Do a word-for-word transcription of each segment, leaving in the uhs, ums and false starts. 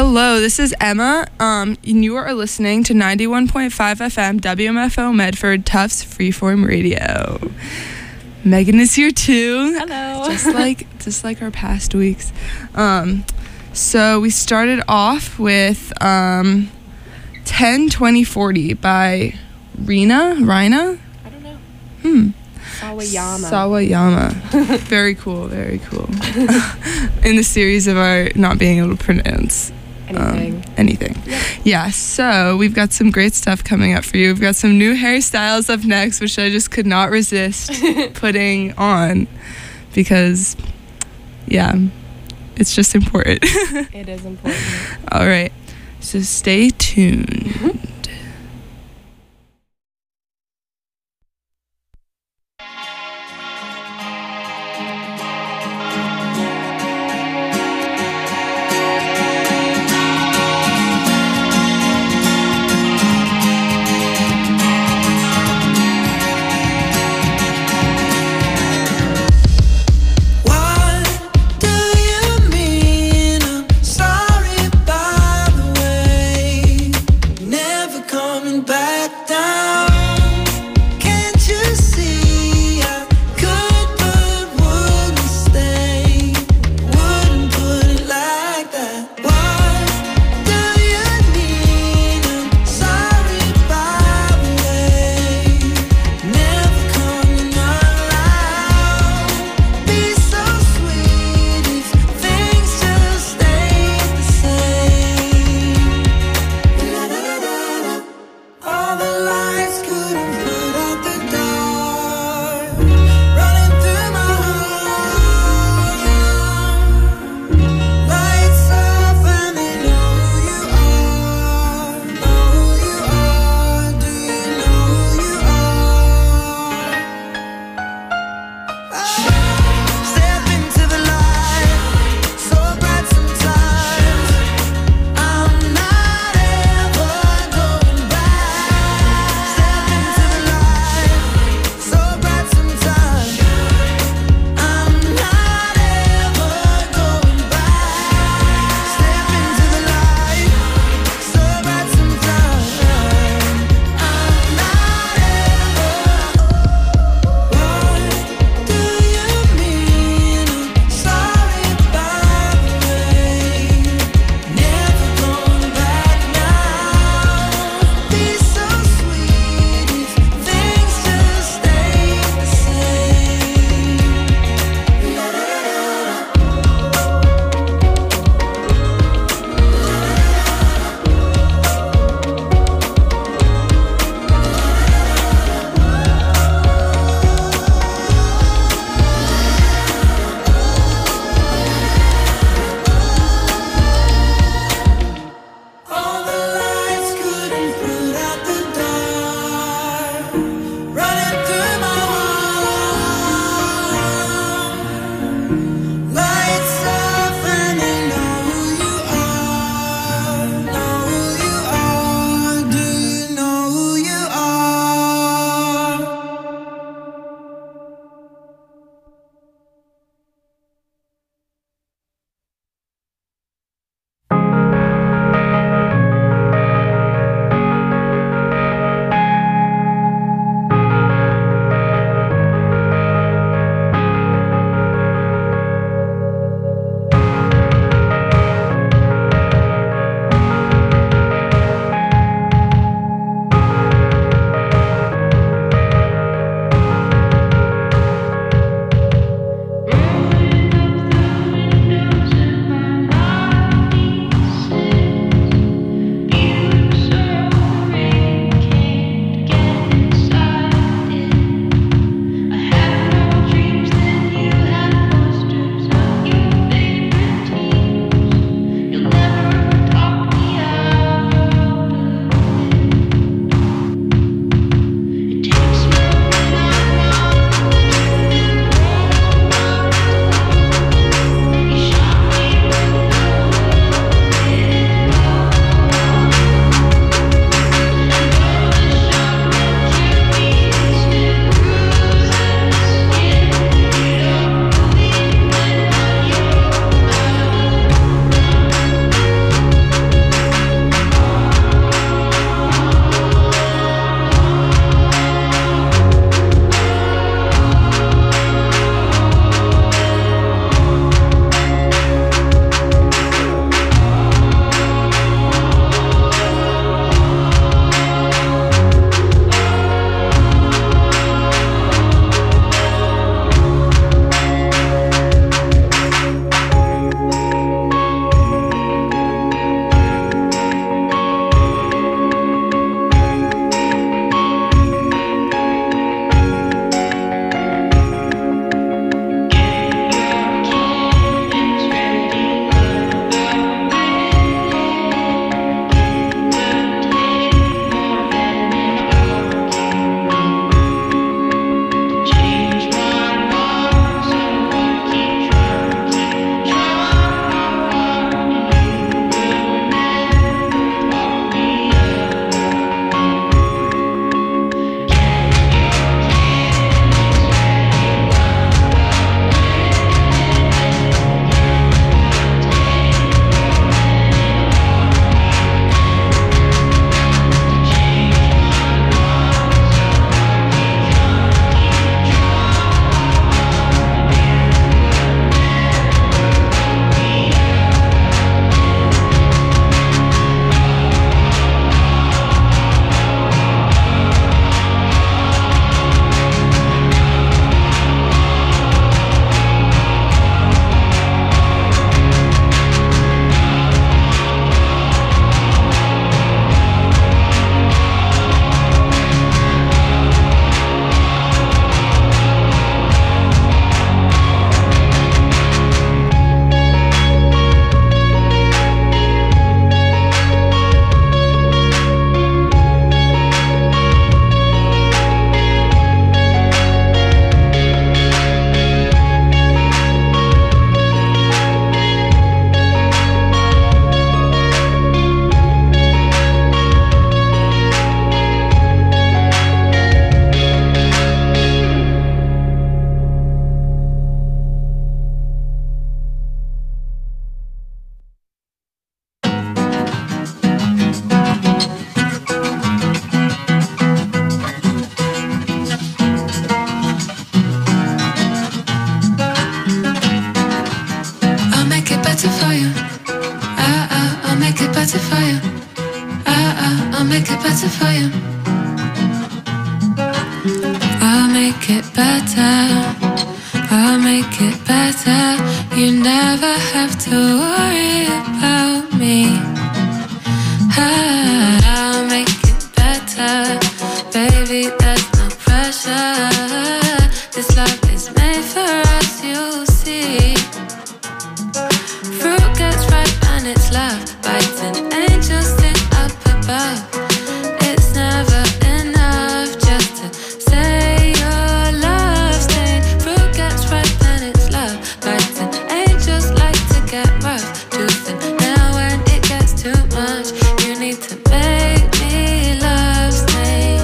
Hello, this is Emma. Um, and you are listening to ninety-one point five F M W M F O Medford Tufts Freeform Radio. Megan is here too. Hello. Just like just like our past weeks. Um, so we started off with um, ten twenty forty by Rina. Rina? I don't know. Hmm. Sawayama. Sawayama. Very cool, very cool. In the series of our not being able to pronounce Anything. Um, anything. Yep. Yeah, so we've got some great stuff coming up for you. We've got some new hairstyles up next, which I just could not resist putting on because, yeah, it's just important. It is important. All right, so stay tuned. Mm-hmm. uh, I'll make it better for you. I'll make it better. I'll make it better. You never have to worry about me. I'll make it better. Baby, there's no pressure. This love is made for us, you'll see. Fruit gets ripe and it's love bites, and angels sing up above. It's never enough just to say your love stayed. Fruit gets ripe and it's love bites, and angels like to get rough. Truth, and now when it gets too much, you need to make me love stay.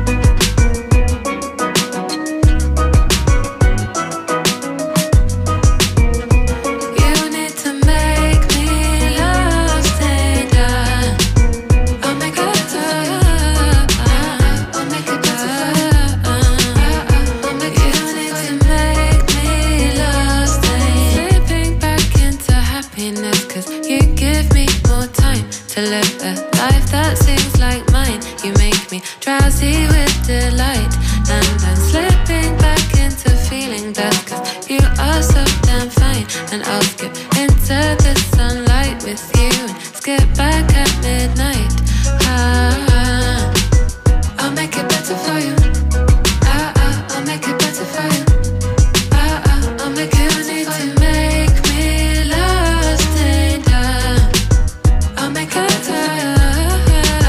You need to make me love stay, darling. I'll make it better. I'll make it better. I'll make it better. You need to make me love stay. Slipping back into happiness, 'cause you give me more time to live a life that seems like mine. You make me drowsy with delight, and I'm slipping back into feeling best, 'cause you are so damn fine. And I'll skip into the sunlight with you and skip back at midnight. Ah, I'll make it better for you. Ah, ah, I'll make it better for you. Ah, ah, I'll make it better for you. Make me love stay down. I'll make it better.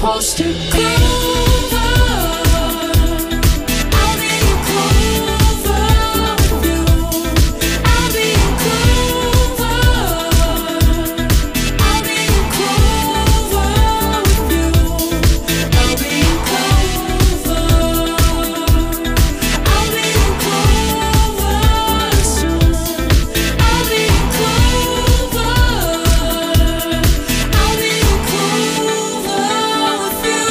supposed to Clover, I'll be in Clover with you. I'll be in Clover, I'll be in Clover with you. I'll be in Clover, I'll be in Clover soon. I'll be in Clover, I'll be in Clover with you.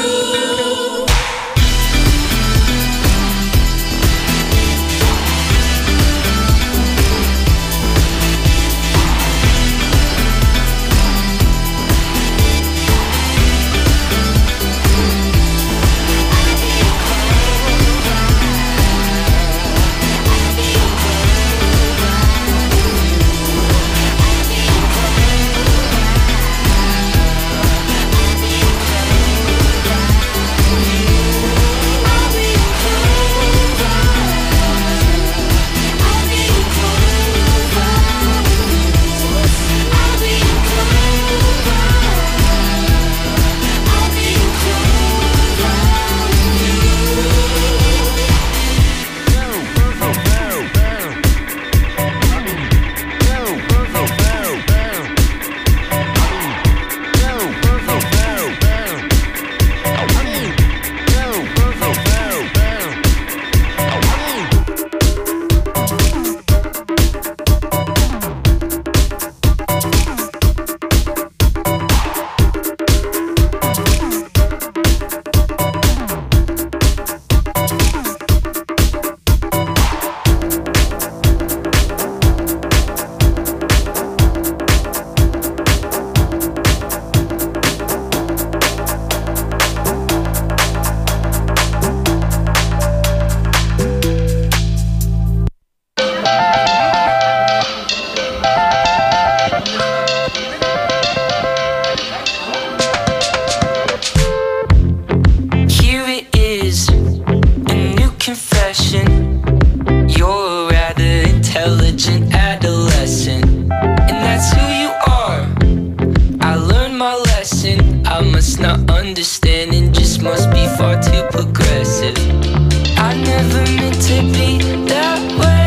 Here it is, a new confession. You're a rather intelligent adolescent, and that's who you are. I learned my lesson. I must not understand and just must be far too progressive. I never meant to be that way.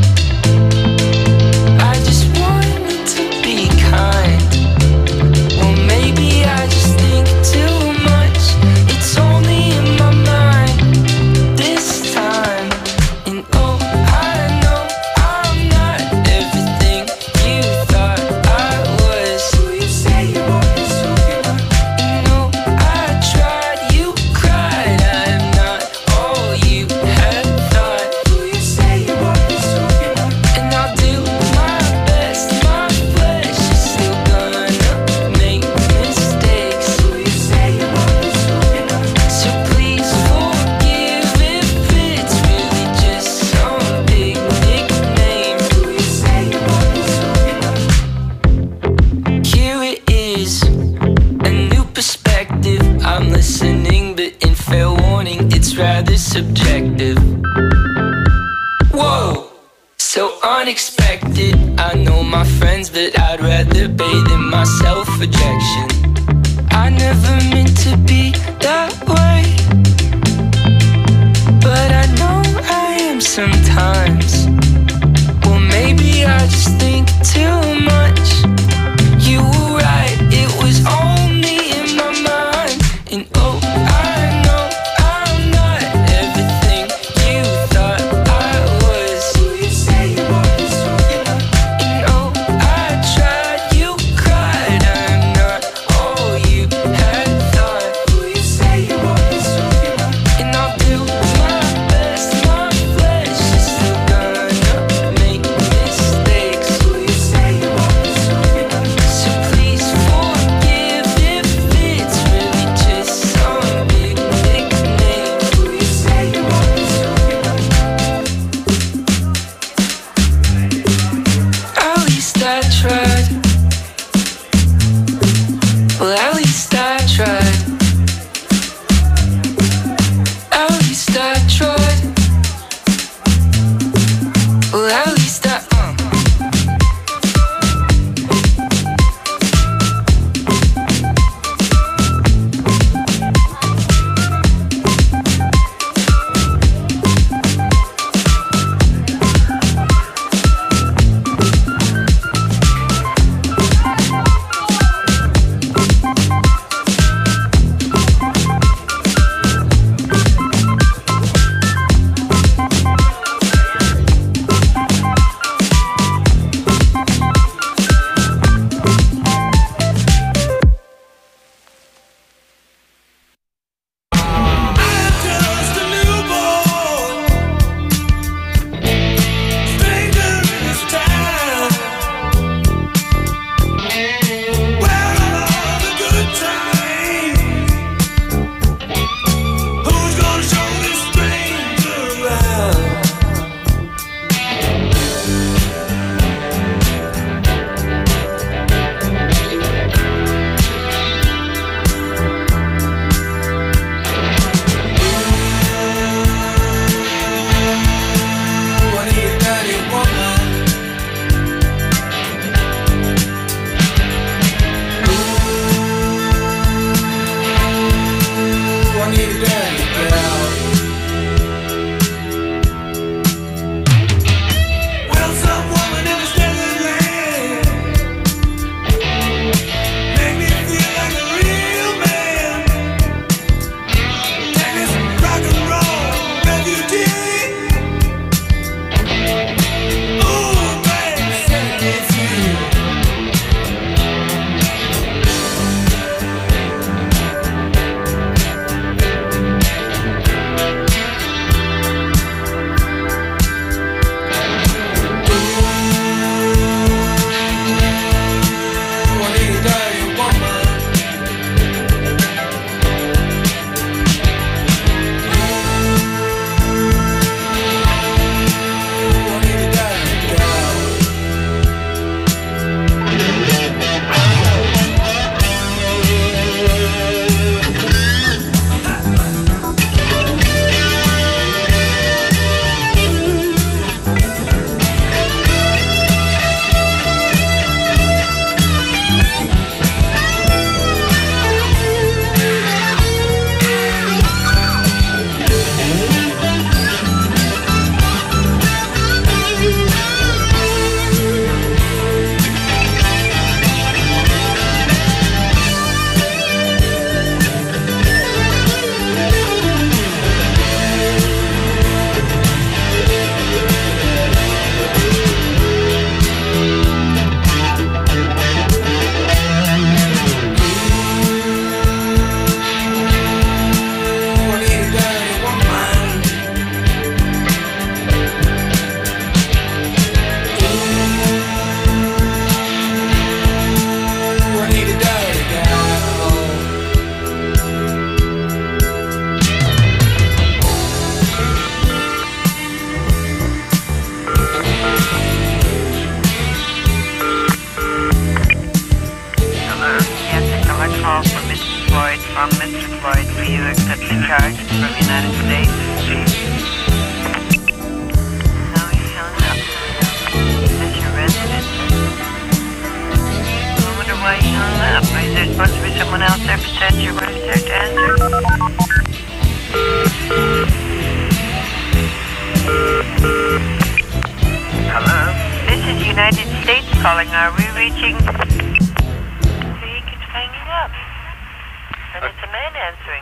I just wanted to be kind. Well, maybe I just think too much. It's only in my mind this time. And oh, I know I'm not everything you thought I was. Who you say you are, so you are. And no, I tried, you cried. I am not all you had thought. Who you say you are, so you are. And I'll do my best. My flesh is still gonna make mistakes. Who you say you are, so you are. So please forgive if it's really just some big nickname. Who you say you are, so you are. Here it is, a new perspective. I'm listening, but in fair warning, it's rather subjective. Whoa, so unexpected. I know my friends, but I'd rather bathe in my self-rejection. I never meant to be that way, but I know I am sometimes. Well, maybe I just think too much. You were right, it was only in my mind. And oh, I know I'm not everything you thought I was. Who you say you are, so you are. And oh, I tried, you cried. I'm not all you had thought. Who you say you are, so you are. And I'll do my best. My flesh is still gonna make mistakes. Who you say you are, so you are. So please forgive if it's really just some Mister Floyd, will you accept the charge from the United States? No, he's hung up. Is this your residence? I wonder why he hung up. Is there supposed to be someone else there besides your wife there to answer? Hello? This is United States calling. Are we reaching... See, he keeps hanging up. And it's a man answering.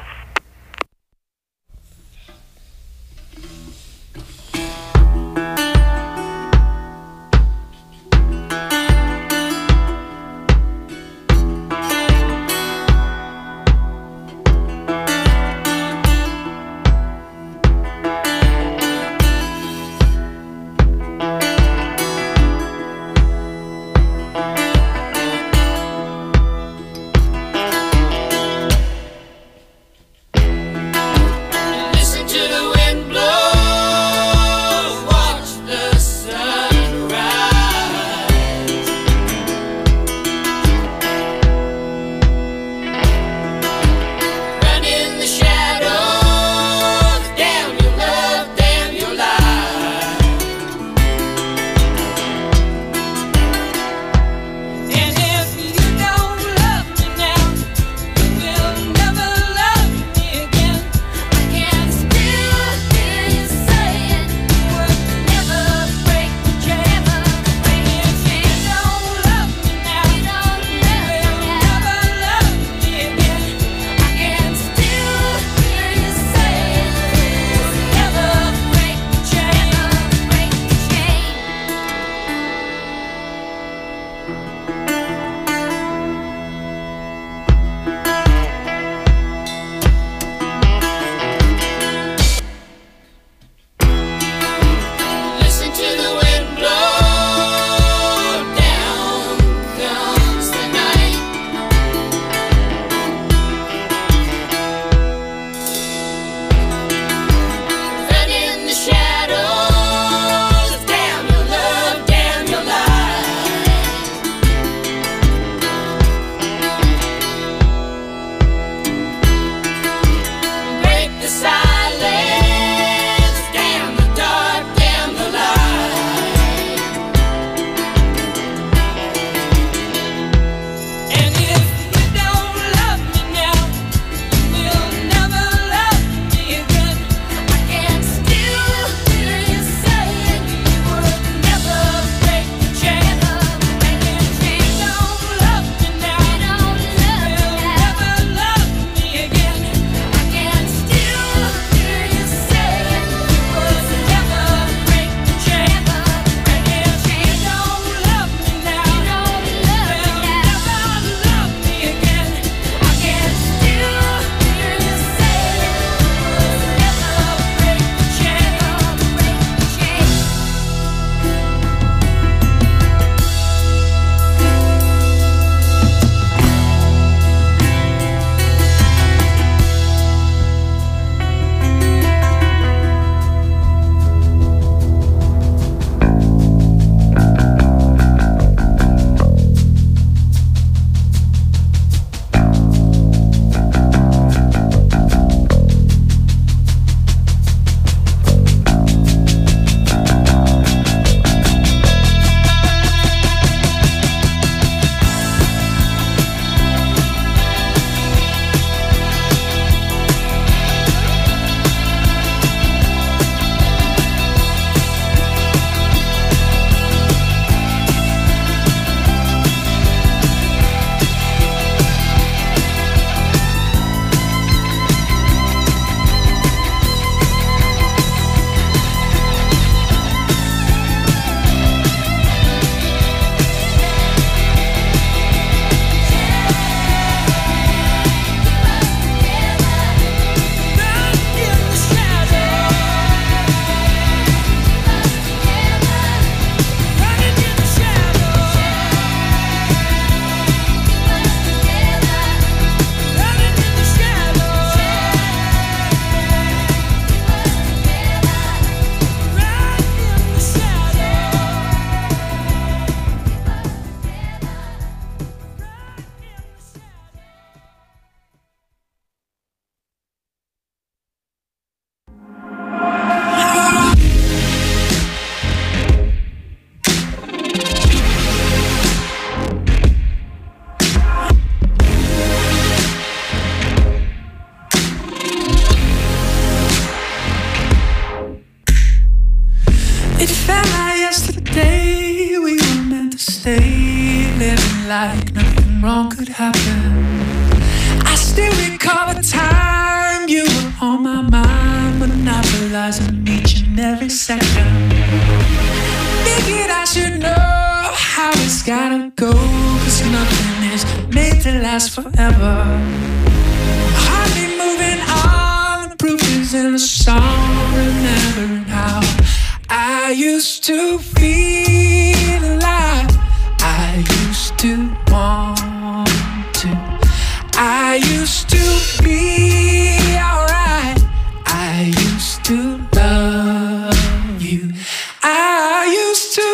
like nothing wrong could happen. I still recall the time you were on my mind, monopolizing each and every second. Figured I should know how it's gotta go, cause nothing is made to last forever. Hardly moving on, the proof is in the song. Remembering how I used to feel alive, I used to want to, I used to be alright, I used to love you, I used to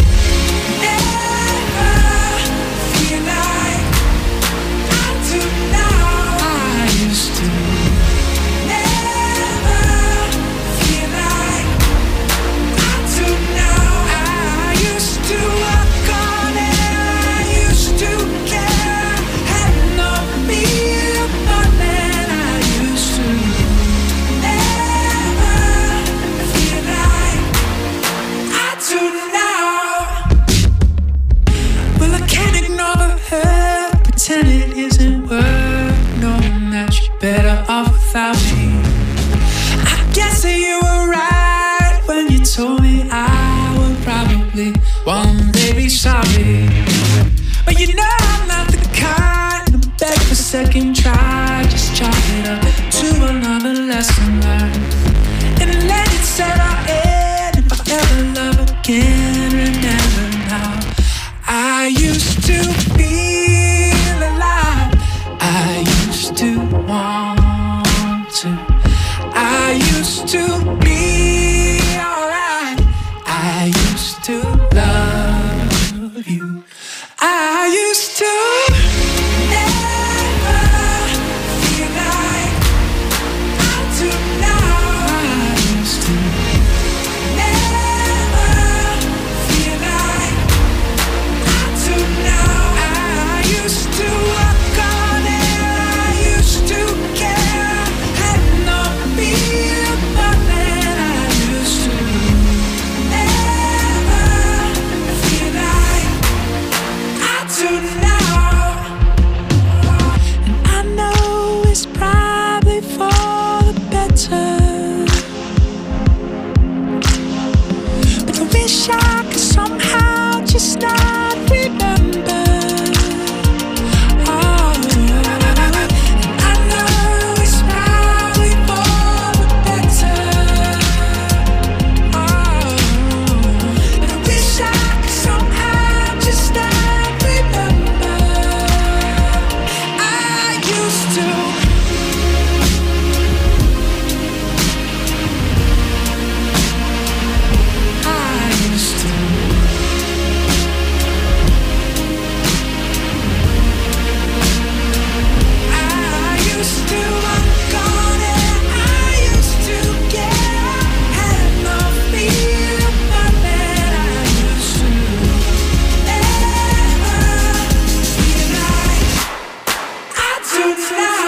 never feel like I do now. I used to never feel like I do now. I used to walk on air, I used to care, had no fear more than I used to never feel like I do now. Well, I can't ignore the hurt, pretend it isn't worth knowing that you're better off without me. I guess that you were right when you told me I would probably one day be sorry. But you know I'm not the kind to beg for second try. Just chalk it up to another lesson learned, and let it settle in. If I ever love again, remember now, I used to feel alive, I used to want to, I used to be alright, I used to love you, I used to never feel like I do now. I used to never feel like I do now. I used to walk on air, I used to care, had no fear more than I used to never feel like I do now. And I know it's probably for the better, but I wish I could somehow just not remember. Oh, and I know it's probably for the better. Oh, but I wish I could somehow just not remember. I used to. I used to. I used to walk on it, I used to care, had no fear more than I used to never feel like I do now.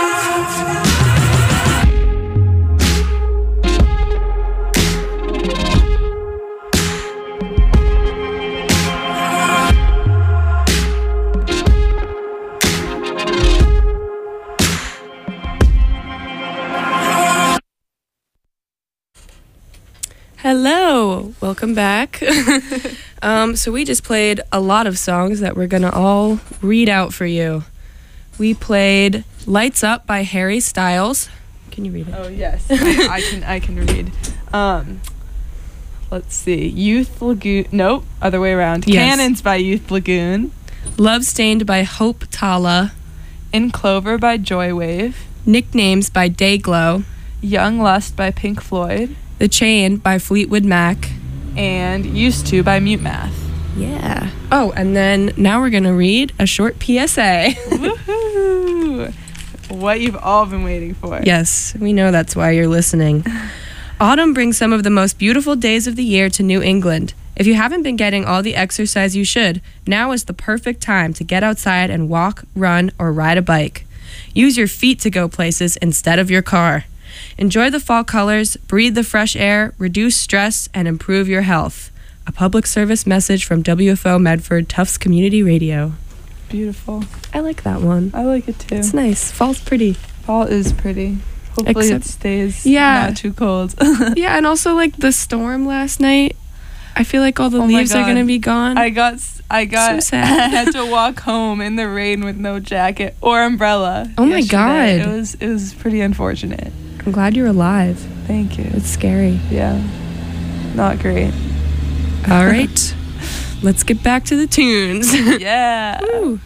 Hello, welcome back. um, so we just played a lot of songs that we're gonna all read out for you. We played "Lights Up" by Harry Styles. Can you read it? Oh yes, I, I can. I can read. Um, let's see. Youth Lagoon. Nope, other way around. Yes. Cannons by Youth Lagoon. "Love Stained" by Hope Tala. In Clover by Joywave. "Nicknames" by Dayglow. Young Lust by Pink Floyd. "The Chain" by Fleetwood Mac. And Used To by Mute Math. Yeah. Oh, and then now we're gonna read a short P S A. Woohoo! What you've all been waiting for. Yes, we know that's why you're listening. Autumn brings some of the most beautiful days of the year to New England. If you haven't been getting all the exercise you should, now is the perfect time to get outside and walk, run, or ride a bike. Use your feet to go places instead of your car. Enjoy the fall colors, breathe the fresh air, reduce stress, and improve your health. A public service message from W F O Medford Tufts Community Radio. beautiful. I like that one. I like it too. It's nice. Fall's pretty. Fall is pretty. Hopefully Except- it stays Yeah. not too cold. Yeah, and also like the storm last night. I feel like all the Oh my leaves are God. gonna be gone. I got s- I got So sad. I had to walk home in the rain with no jacket or umbrella. Oh my yesterday. God. It was it was pretty unfortunate. I'm glad you're alive. Thank you. It's scary. Yeah. Not great. All right, let's get back to the tunes. Yeah. Woo.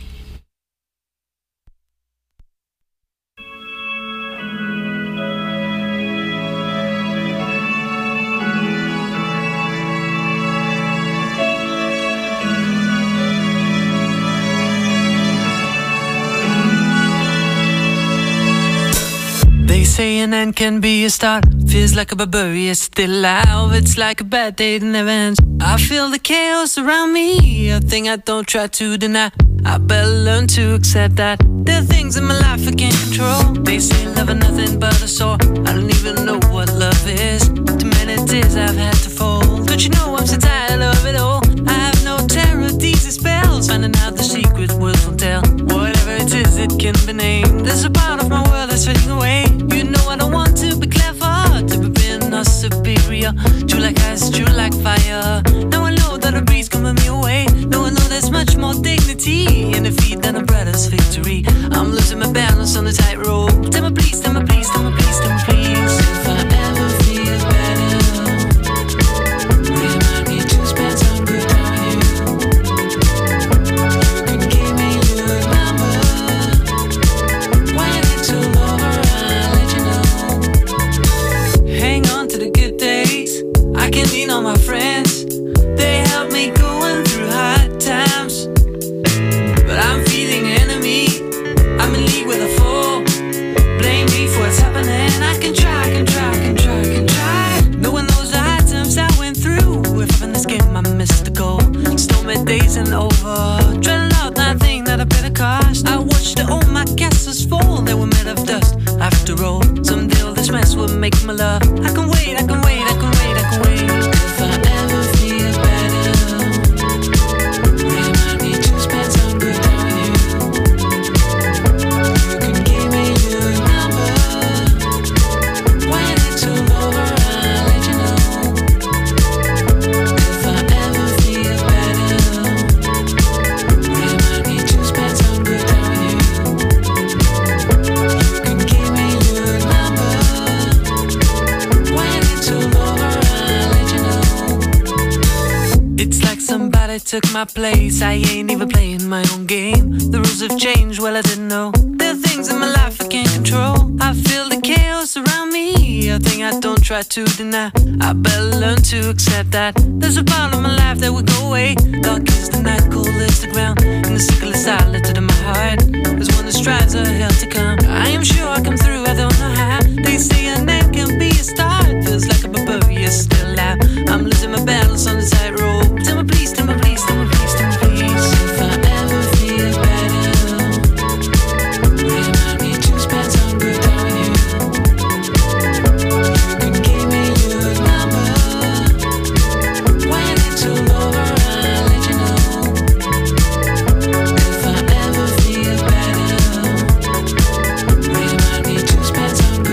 They say an end can be a start. Feels like a barbarian still alive. It's like a bad day that never ends. I feel the chaos around me, a thing I don't try to deny. I better learn to accept that there are things in my life I can't control. They say love is nothing but a sore. I don't even know what love is. Too many tears I've had to fold. Don't you know I'm so tired of it all? I have no terror of these spells. Finding out the secret words will tell. Whatever it is, it can be named. There's a part of my world that's fading away. You know I don't want to be clever, to be being or superior. True like ice, true like fire. Now I know that a breeze coming me away. Now I know there's much more dignity in defeat than a brother's victory. I'm losing my balance on the tightrope. Tell me please, tell me please, tell me please, tell me please. If I ever feel better, remind me to spend some good time with you. You can give me your number. When it's all over, I'll let you know. Hang on to the good days. I can lean on my friends. They help me going through hard times. But I'm feeling enemy. I'm in league with a foe. Blame me for what's happening. I can try, can try, can try, can try. Knowing those hard times I went through. If in this game I missed the goal. Stormy days and over. Dreading out that thing that I paid a cost. I watched all my castles fall. They were made of dust. After all, someday all this mess will make my love. I can wait, I can wait, I can wait, I can wait. If I ever feel better, remind me to spend some good time with you. You can give me your number. When it's all over, I'll let you know. If I ever feel better, remind me to spend some good time with you. You can give me your number. When it's all over, I'll let you know. It's like somebody took my place. I ain't even playing my own game. The rules have changed, well I didn't know. There are things in my life I can't control. I feel the chaos around me, a thing I don't try to deny. I better learn to accept that there's a part of my life that will go away. Dark is the night, cold is the ground, and the sickle is silent in my heart. There's one that strives a hell to come. I am sure I come through, I don't know how. They say an end can be a start. Feels like a barbarian still alive. I'm losing my balance on the tightrope. Tell me please, tell me please, tell me please, tell me please. If I ever feel better, remind me to spend some good time with you. You can give me your number. When it's all over, I'll let you know. If I ever feel better, remind me to spend some good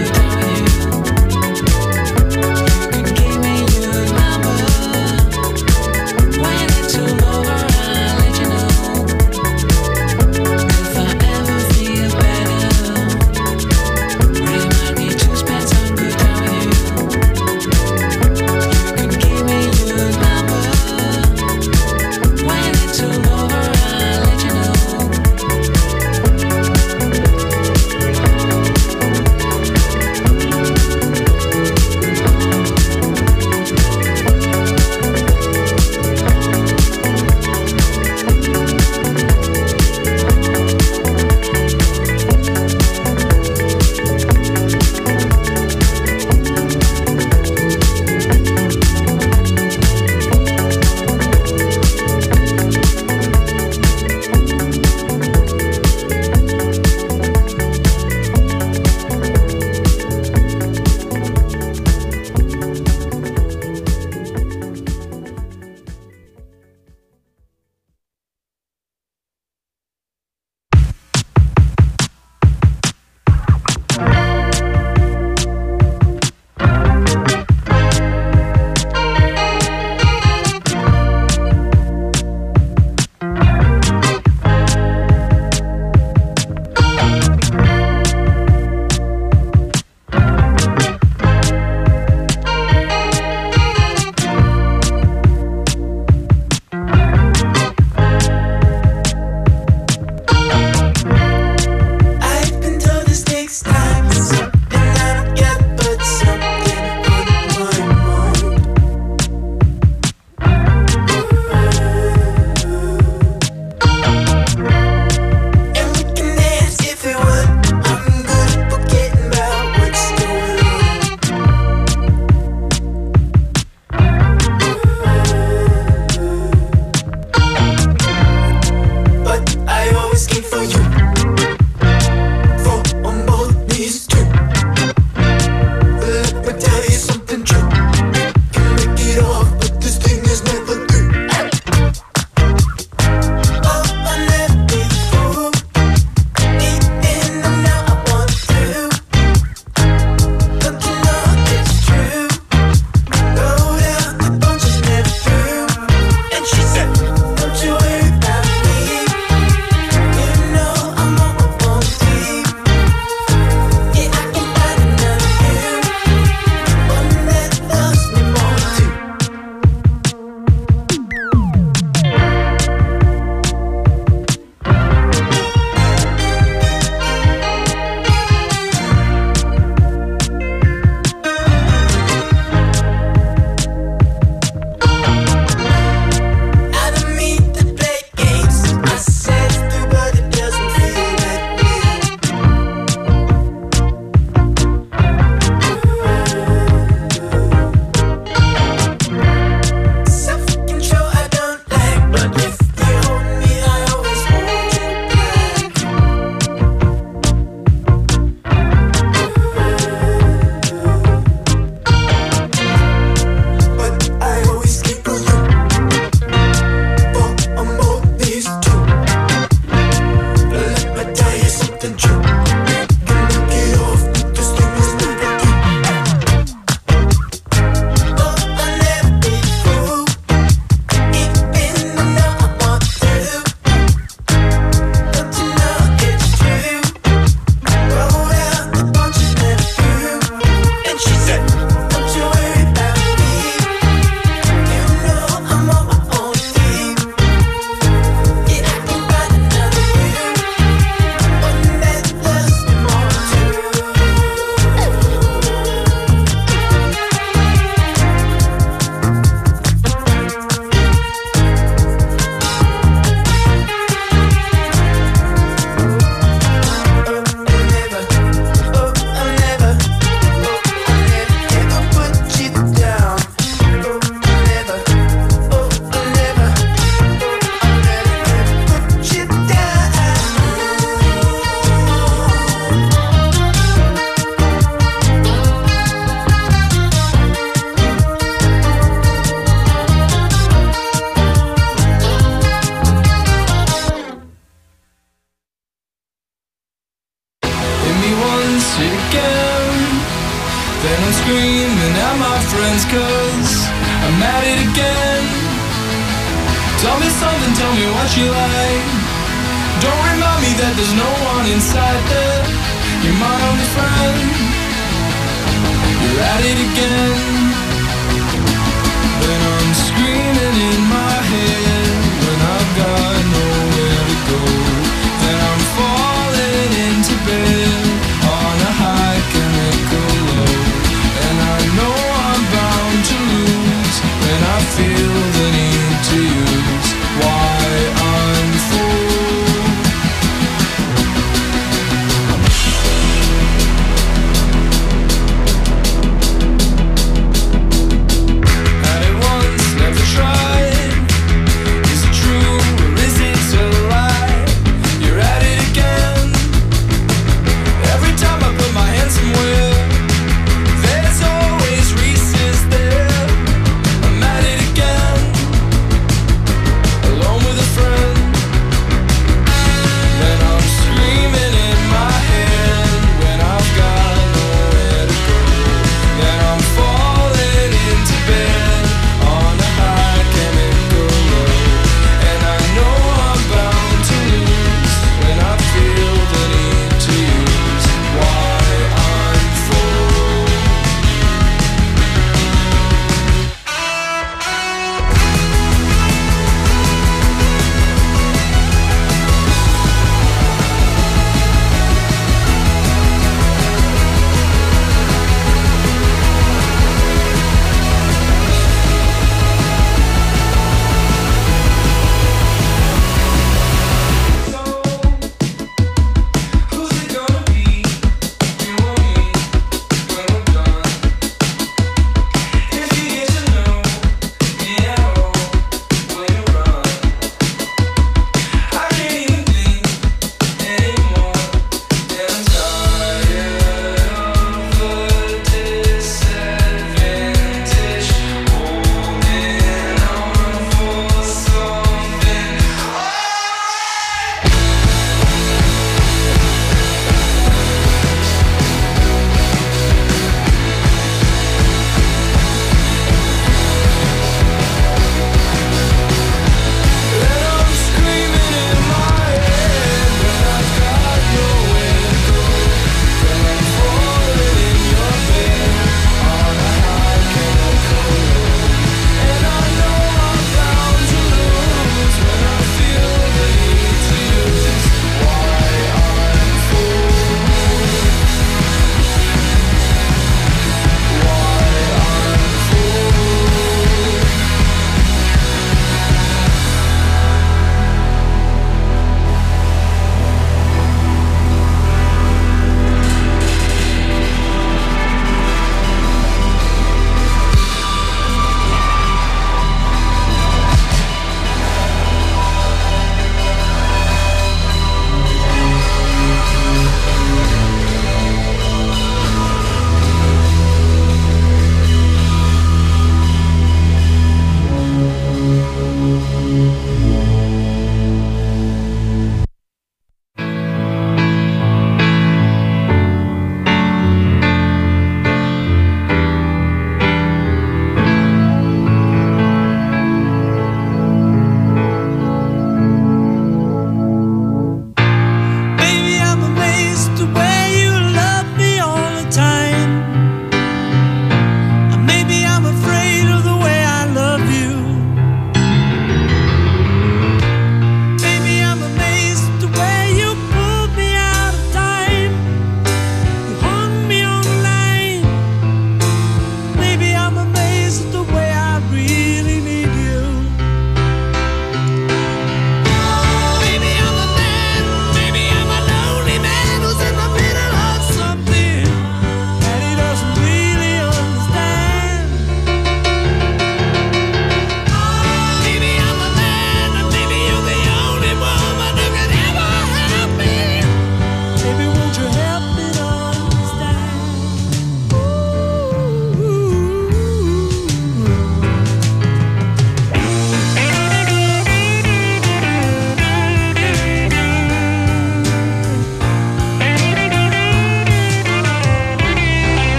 Then I'm screaming at my friends cause I'm at it again. Tell me something, tell me what you like. Don't remind me that there's no one inside there. You're my only friend. You're at it again. Then I'm screaming in my head when I've got nowhere to go. Then I'm falling into bed on a high chemical low. And I know I'm bound to lose when I feel the need to use why I'm full.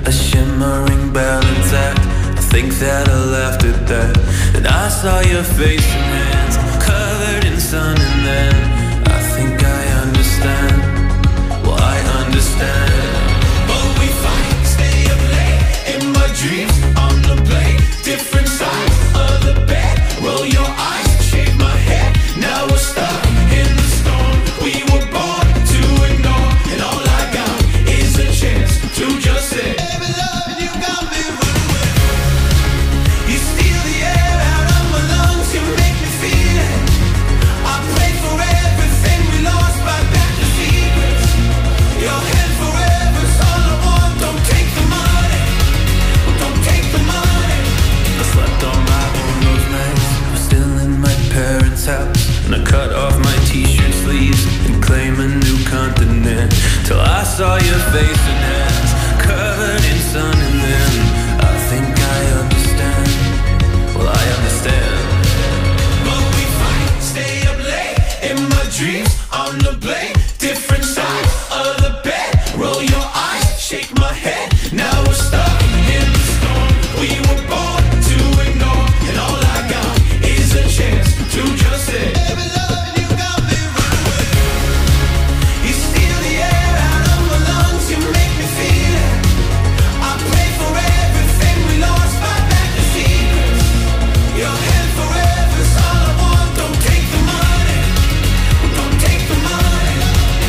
a shimmering balance act. I think that I laughed at that. And I saw your face and hands covered in sun, and then I think I understand. Well, I understand. But we fight, stay up late in my dreams on the blade, different sides of the bed. Roll your eyes, shake my head. Now we're stuck in the storm. We were born to ignore, and all I got is a chance to just say, baby, love, you got me running with. You steal the air out of my lungs, you make me feel it. I pray for everything we lost by back to secrets. Your head forever's all I want. Don't take the money, don't take the money. I slept on my own those nights. I'm still in my parents' house, and I cut off my t-shirt sleeves and claim a new continent. Till I saw your face and hands covered in sun, and then I think I understand. Well, I understand. But we fight, stay up late in my dreams on the blade, different sides of the bed. Roll your eyes, shake my head. Now we're stuck in the storm. We were born to ignore, and all I got is a chance to just say, baby, love, you got me running with. You steal the air out of my lungs, you make me feel it. I pray for everything we lost by back to secrets. Your hand forever's all I want. Don't take the money, don't take the money.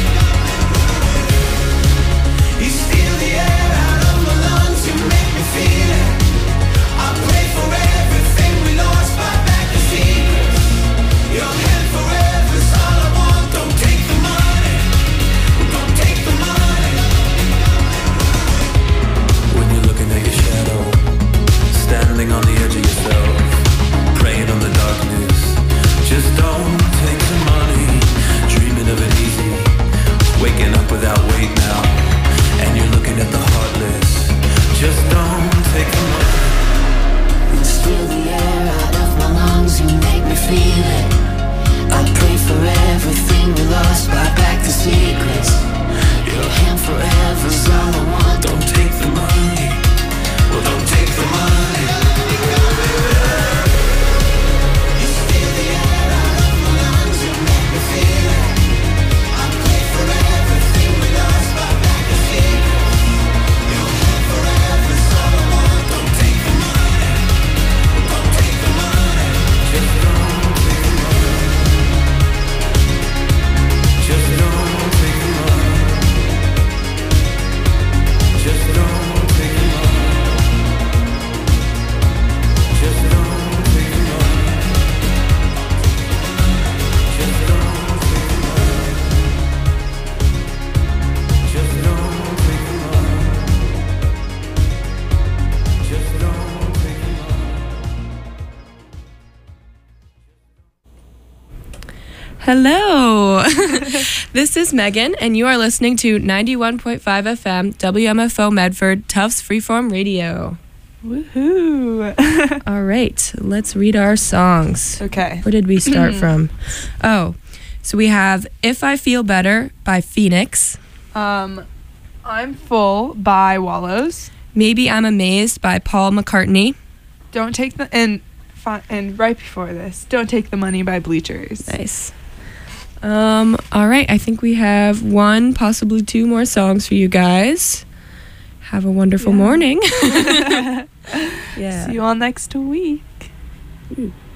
You steal the air out of my lungs, you make me feel it. I pray for everything we lost by back to secrets. Your hand forever's all I want. Don't take the money, don't take the money. When you're looking at your shadow, standing on the edge of yourself, praying on the darkness, just don't take the money. Dreaming of it easy, waking up without weight now, and you're looking at the heartless. Just don't take the money. You steal the air out of my lungs, you make me feel it. I pray for everything we lost by back to secrets. Your hand forever's all I want. Don't take the money. Well, don't take the money. You steal the air out of my lungs, you make me feel it. I pray for everything we lost by back to secrets. Your hand forever's all I want. Don't take the money, don't take the money. Just don't take the money. Just don't take the money. Just don't take the money. Just don't take the money. Just don't take the money. Just don't take the money. Just don't take the money. Hello. This is Megan, and you are listening to ninety-one point five F M W M F O Medford Tufts Freeform Radio. Woohoo! All right, let's read our songs. Okay. Where did we start from? Oh, so we have If I Feel Better by Phoenix, Um, I'm Full by Wallows. Maybe I'm Amazed by Paul McCartney. Don't take the and fi- and right before this, Don't Take the Money by Bleachers. Nice. Um, all right, I think we have one, possibly two more songs for you guys. Have a wonderful Yeah. morning. Yeah. See you all next week. Ooh.